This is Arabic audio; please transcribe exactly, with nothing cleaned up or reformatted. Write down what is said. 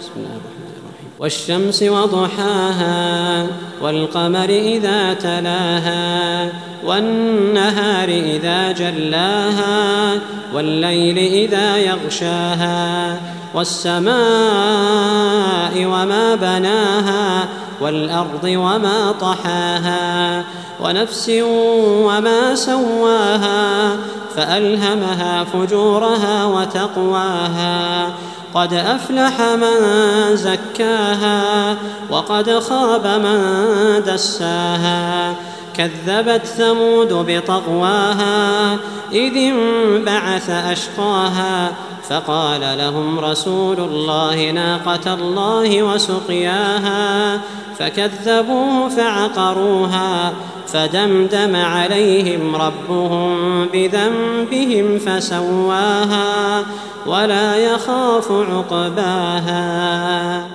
بسم الله الرحمن الرحيم والشمس وضحاها والقمر إذا تلاها والنهار إذا جلاها والليل إذا يغشاها والسماء وما بناها والأرض وما طحاها ونفس وما سواها فألهمها فجورها وتقواها قد أفلح من زكاها وقد خاب من دساها كذبت ثمود بطغواها إذ انبعث أشقاها فقال لهم رسول الله ناقة الله وسقياها فكذبوه فعقروها فدمدم عليهم ربهم بذنبهم فسواها ولا يخاف عقباها.